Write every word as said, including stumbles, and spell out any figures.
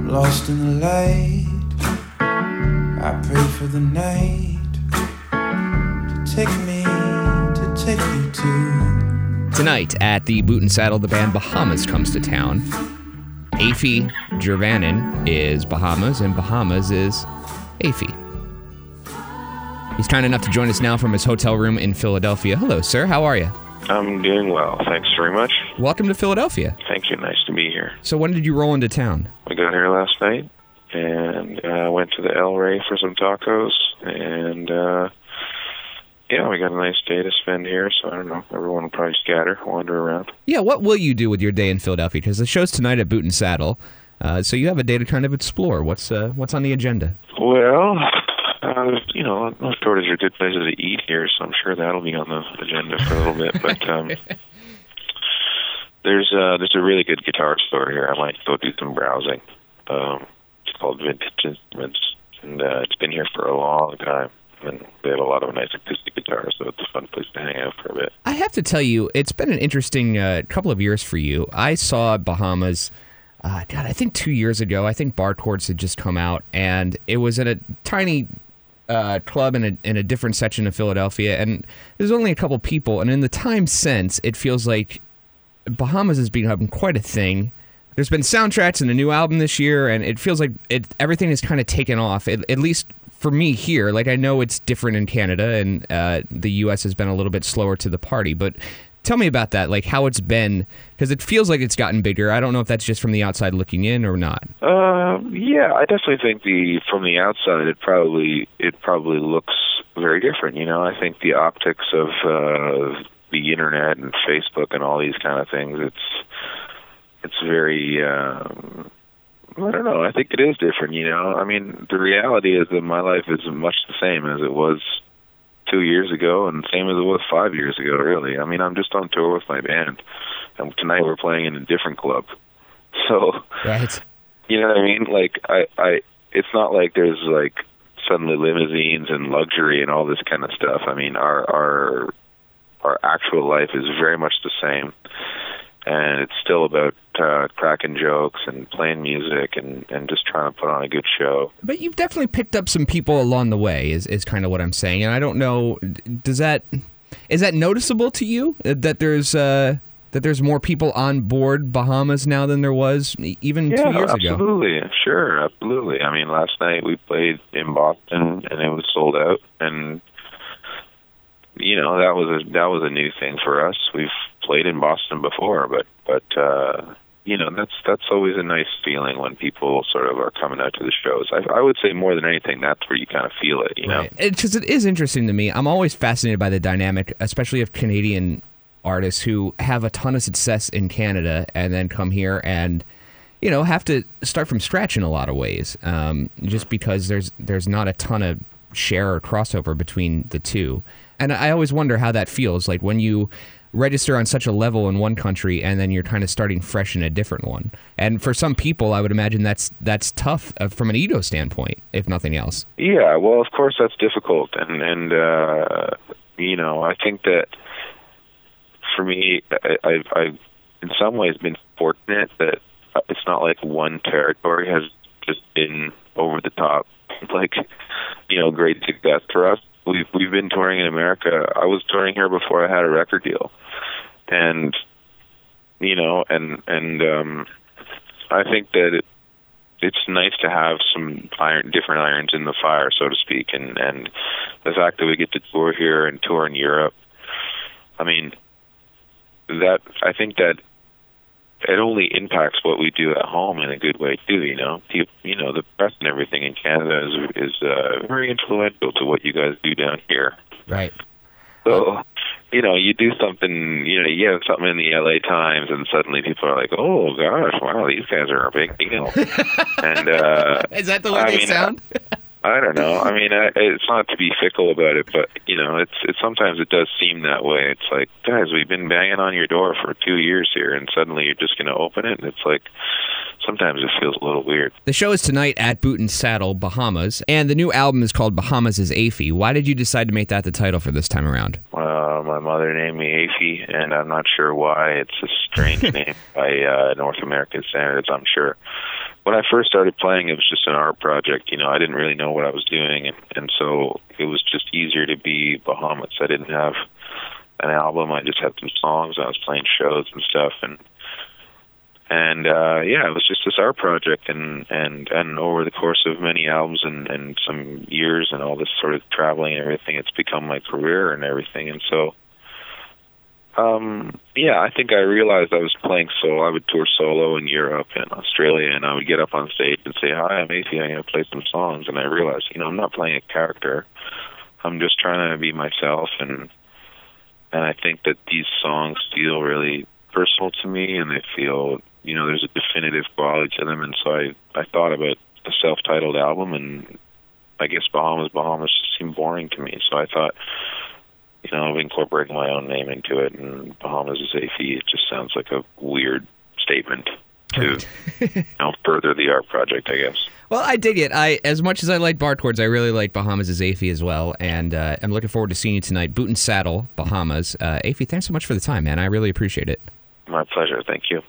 lost in the light. I pray for the night to take me, to take you to. Tonight at the Boot and Saddle, the band Bahamas comes to town. Afi Jervanen is Bahamas, and Bahamas is Afi. He's kind enough to join us now from his hotel room in Philadelphia. Hello, sir. How are you? I'm doing well. Thanks very much. Welcome to Philadelphia. Thank you. Nice to be here. So when did you roll into town? I got here last night and uh, went to the El Rey for some tacos. And, uh, yeah, we got a nice day to spend here. So I don't know. Everyone will probably scatter, wander around. Yeah, what will you do with your day in Philadelphia? Because the show's tonight at Boot and Saddle. Uh, so you have a day to kind of explore. What's uh, what's on the agenda? Well, uh, you know, no shortage of good places to eat here, so I'm sure that'll be on the agenda for a little bit. But um, there's uh, there's a really good guitar store here. I might go do some browsing. Um, it's called Vintage Instruments, and uh, it's been here for a long time. And they have a lot of nice acoustic guitars, so it's a fun place to hang out for a bit. I have to tell you, it's been an interesting uh, couple of years for you. I saw Bahamas. Uh, God, I think two years ago, I think Bar Chords had just come out, and it was at a tiny uh, club in a, in a different section of Philadelphia, and there's only a couple people, and in the time since, it feels like Bahamas has become quite a thing. There's been soundtracks and a new album this year, and it feels like it, everything has kind of taken off, at, at least for me here. Like, I know it's different in Canada, and uh, the U S has been a little bit slower to the party, but tell me about that, like how it's been, because it feels like it's gotten bigger. I don't know if that's just from the outside looking in or not. Uh, yeah, I definitely think the from the outside it probably it probably looks very different. You know, I think the optics of uh, the internet and Facebook and all these kind of things, it's it's very. Um, I don't know. I think it is different. You know, I mean, the reality is that my life is much the same as it was two years ago, and same as it was five years ago, really. I mean, I'm just on tour with my band, and tonight we're playing in a different club. So, right. You know what I mean? Like, I, I, it's not like there's, like, suddenly limousines and luxury and all this kind of stuff. I mean, our, our, our actual life is very much the same, and it's still about uh, cracking jokes and playing music and, and just trying to put on a good show. But you've definitely picked up some people along the way, is, is kind of what I'm saying. And I don't know, does that is that noticeable to you that there's uh, that there's more people on board Bahamas now than there was even yeah, two years absolutely. ago? Absolutely, sure, absolutely. I mean, last night we played in Boston and it was sold out, and you know that was a that was a new thing for us. We've played in Boston before, but but uh, you know that's that's always a nice feeling when people sort of are coming out to the shows. I, I would say more than anything, that's where you kind of feel it, you know. Right. Because it is interesting to me. I'm always fascinated by the dynamic, especially of Canadian artists who have a ton of success in Canada and then come here and you know have to start from scratch in a lot of ways, um, just because there's there's not a ton of share or crossover between the two. And I always wonder how that feels, like when you register on such a level in one country and then you're kind of starting fresh in a different one. And for some people, I would imagine that's that's tough uh, from an ego standpoint, if nothing else. Yeah, well, of course that's difficult. And, and uh, you know, I think that for me, I, I've, I've in some ways been fortunate that it's not like one territory has just been over the top, like, you know, great success for us. We've we've been touring in America. I was touring here before I had a record deal, and you know, and and um, I think that it, it's nice to have some iron, different irons in the fire, so to speak, and and the fact that we get to tour here and tour in Europe. I mean, that I think that it only impacts what we do at home in a good way too. You know, you, you know, the press and everything in Canada is is uh, very influential to what you guys do down here. Right. So, you know, you do something, you know, you have something in the L A Times, and suddenly people are like, "Oh gosh, wow, these guys are a big deal." and uh, is that the way I they mean, sound? I don't know. I mean, I, it's not to be fickle about it, but you know, it's it's sometimes it does seem that way. It's like, guys, we've been banging on your door for two years here, and suddenly you're just going to open it, and it's like, sometimes it feels a little weird. The show is tonight at Boot and Saddle, Bahamas, and the new album is called Bahamas is Afi. Why did you decide to make that the title for this time around? Uh, my mother named me Afi, and I'm not sure why. It's a strange name by uh, North American standards, I'm sure. when I first started playing, it was just an art project. You know, I didn't really know what I was doing, and, and so it was just easier to be Bahamas. I didn't have an album. I just had some songs. I was playing shows and stuff, and and uh, yeah, it was just this art project. And and and over the course of many albums and and some years and all this sort of traveling and everything, it's become my career and everything. And so. Um, yeah, I think I realized I was playing solo. I would tour solo in Europe and Australia, and I would get up on stage and say, "Hi, I'm Athey. I'm going to play some songs." And I realized, you know, I'm not playing a character. I'm just trying to be myself, and and I think that these songs feel really personal to me, and they feel, you know, there's a definitive quality to them. And so I, I thought about a self-titled album, and I guess Bahamas, Bahamas just seemed boring to me. So I thought, you know, incorporating my own name into it, and Bahamas is Athey, it just sounds like a weird statement to Right. you know, further the art project, I guess. Well, I dig it. I as much as I like Bar Chords, I really like Bahamas as Athey as well, and uh, I'm looking forward to seeing you tonight. Boot and Saddle, Bahamas. Uh, Athey, thanks so much for the time, man. I really appreciate it. My pleasure. Thank you.